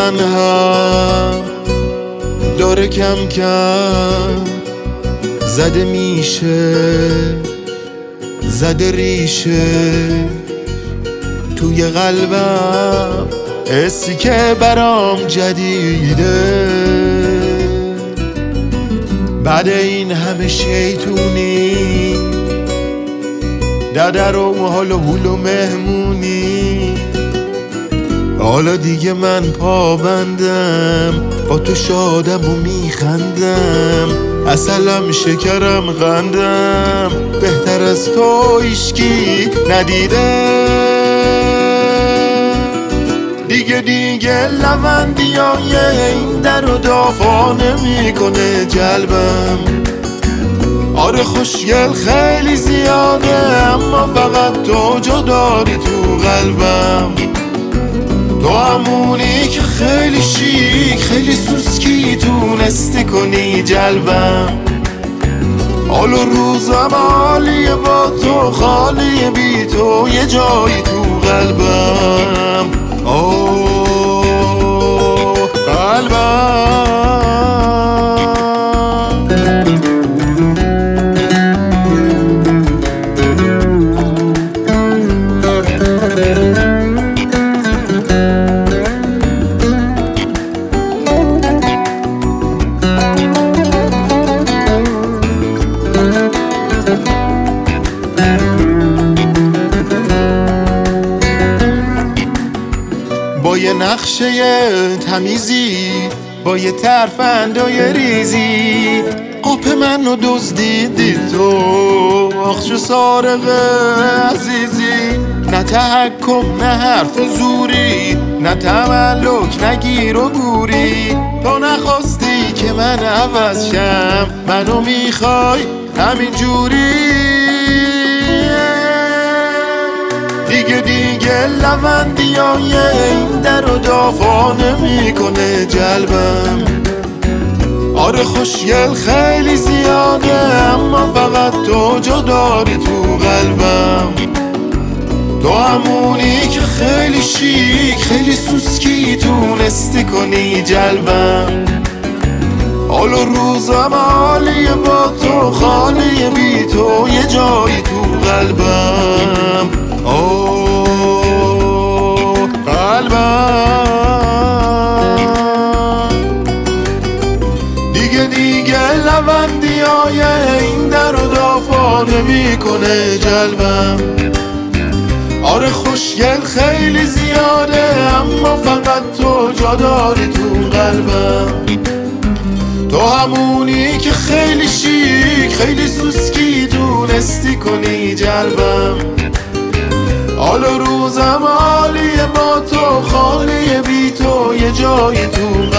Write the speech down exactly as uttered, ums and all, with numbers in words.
من هم داره کم کم زده میشه، زده ریشه توی قلبم، حسی که برام جدیده. بعد این همه شیطونی، ددر و حال و حول و مهمونی، حالا دیگه من پابندم، با تو شادم و میخندم، اصلم شکرم قندم، بهتر از تو هیچکی ندیده. دیگه دیگه لوندیای این در و دافا نمیکنه جلبم. آره خوشگل خیلی زیاده، اما فقط تو جا داری تو قلبم. تو همونی که خیلی شیک، خیلی سوسکی تونستی کنی جلبم. حال و روزم عالیه با تو، خالیه بی تو یه جایی تو قلبم. اوه قلبم. با یه نقشه تمیزی، با یه ترفندای ریزی، قاپ منو دزدیدی تو، آخ چه سارق عزیزی. نه تحکم نه حرف زوری، نه تملک نه گیر و گوری. تو نخواستی که من عوض شم، منو میخوای همین جوری. دیگه دیگه لوندیای این در و دافا نمیکنه جلبم. آره خوشگل خیلی زیاده، اما فقط تو جا داری تو قلبم. تو همونی که خیلی شیک، خیلی سوسکی تونستی کنی جلبم. حال و روزم عالیه با تو، خالیه بی تو یه جایی تو قلبم. اوه قلبم. دیگه دیگه لوندیای این در و دافا نمیکنه جلبم. آره خوشگل خیلی زیاده، اما فقط تو جا داری تو قلبم. تو همونی که خیلی شیک، خیلی سوسکی تونستی کنی جلبم. حال و روزم عالیه با تو، خالیه بی تو یه جایی تو